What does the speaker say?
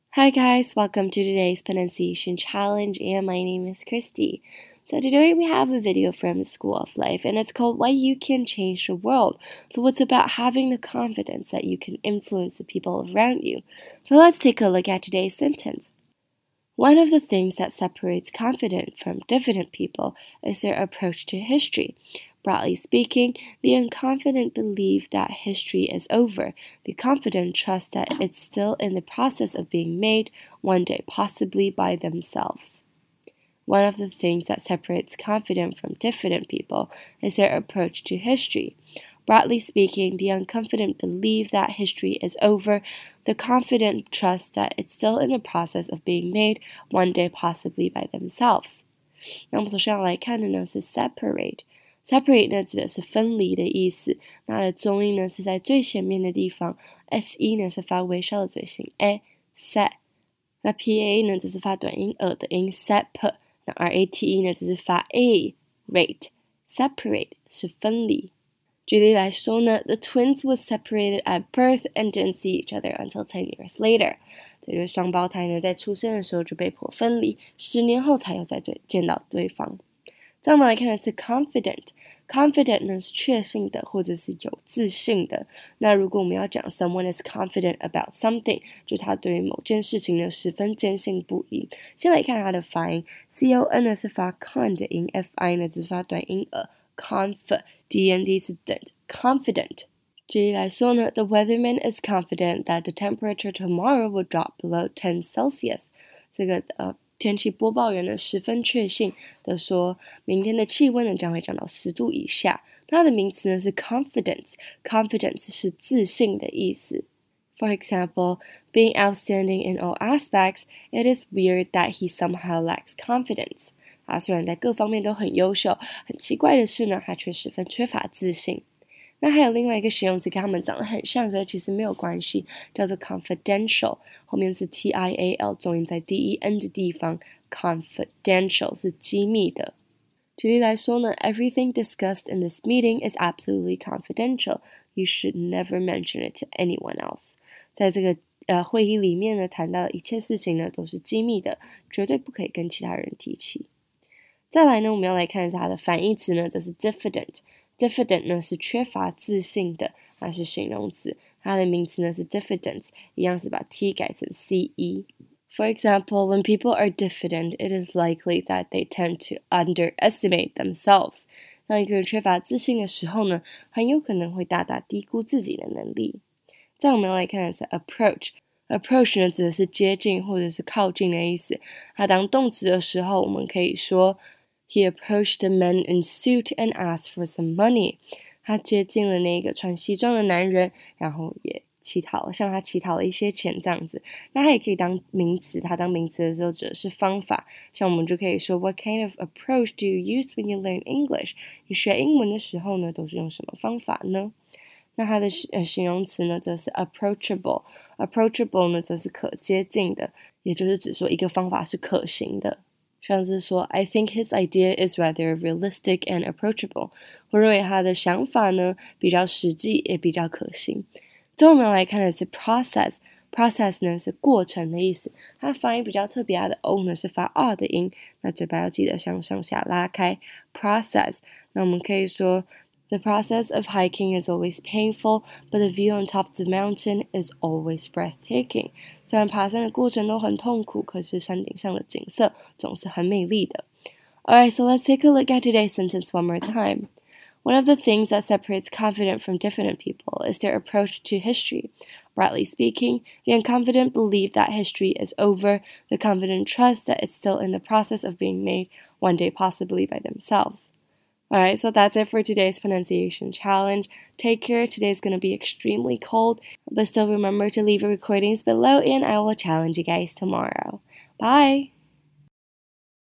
Hi guys, welcome to today's pronunciation challenge and my name is Christy. So today we have a video from School of Life and it's called Why You Can Change the World. So it's about having the confidence that you can influence the people around you. So let's take a look at today's sentence. One of the things that separates confident from diffident people is their approach to history. Broadly speaking, the unconfident believe that history is over. The confident trust that it's still in the process of being made, one day possibly by themselves. One of the things that separates confident from diffident people is their approach to history. Broadly speaking, the unconfident believe that history is over. The confident trust that it's still in the process of being made, one day possibly by themselves. 那我们首先要来看的呢是 separate。Separate 呢指的是分离的意思，那它的重音呢是在最前面的地方 ，se 呢是发微笑的嘴型 set， 那 pa 呢只是发短音的音 sep， 那 rate 呢只是发 rate，separate 是分离。举例来说呢 ，the twins were separated at birth and didn't see each other until 10 years later。这对双胞胎呢在出生的时候就被迫分离，10年后才又再见到对方。再我们来看的是 confident 呢是确信的或者是有自信的。那如果我们要讲 someone is confident about something， 就他对于某件事情呢十分坚信不疑。先来看它的发音 ，con 呢是发 con 的音 ，fi 呢只是发短音confident 是 confident。举例来说呢 ，the weatherman is confident that the temperature tomorrow will drop below 10 Celsius。这个天气播报员呢十分确信的说，明天的气温呢将会降到10度以下。它的名词呢是 confidence 是自信的意思。For example, being outstanding in all aspects, it is weird that he somehow lacks confidence. 他虽然在各方面都很优秀，很奇怪的是呢，他却十分缺乏自信。那还有另外一个形容词跟他们长得很像，可是其实没有关系，叫做 confidential， 后面是 tial， 重音在 den 的地方 confidential 是机密的。举例来说呢 ，everything discussed in this meeting is absolutely confidential. You should never mention it to anyone else. 在这个会议里面呢，谈到的一切事情呢都是机密的，绝对不可以跟其他人提起。再来呢，我们要来看一下它的反义词呢，这是 diffident。diffident 呢是缺乏自信的，它是形容词，它的名词呢是 diffidence， 一样是把 t 改成 ce。For example, when people are diffident, it is likely that they tend to underestimate themselves. 当一个人缺乏自信的时候呢，很有可能会大大低估自己的能力。再我们要来看的是 approach。approach 呢指的是接近或者是靠近的意思，它当动词的时候，我们可以说He approached the man in suit and asked for some money. 他接近了那个穿西装的男人，然后也向他乞讨了一些钱这样子。那它也可以当名词，它当名词的时候指的是方法，像我们就可以说 What kind of approach do you use when you learn English? 你学英文的时候呢，都是用什么方法呢？那它的形容词呢，则是 approachable。approachable 呢，则是可接近的，也就是指说一个方法是可行的。像是说 I think his idea is rather realistic and approachable. 我认为他的想法呢比较实际也比较可行。最后我们要来看的是 process。process 呢是过程的意思，它发音比较特别，它的 o 呢是发 r 的音，那嘴巴要记得向上下拉开 process。那我们可以说The process of hiking is always painful, but the view on top of the mountain is always breathtaking. 虽然爬山的过程都很痛苦，可是山顶上的景色总是很美丽的。Alright, so let's take a look at today's sentence one more time. One of the things that separates confident from diffident people is their approach to history. Broadly speaking, the unconfident believe that history is over. The confident trust that it's still in the process of being made, one day possibly by themselves.Alright, so that's it for today's pronunciation challenge. Take care. Today's going to be extremely cold, but still remember to leave your recordings below and I will challenge you guys tomorrow. Bye!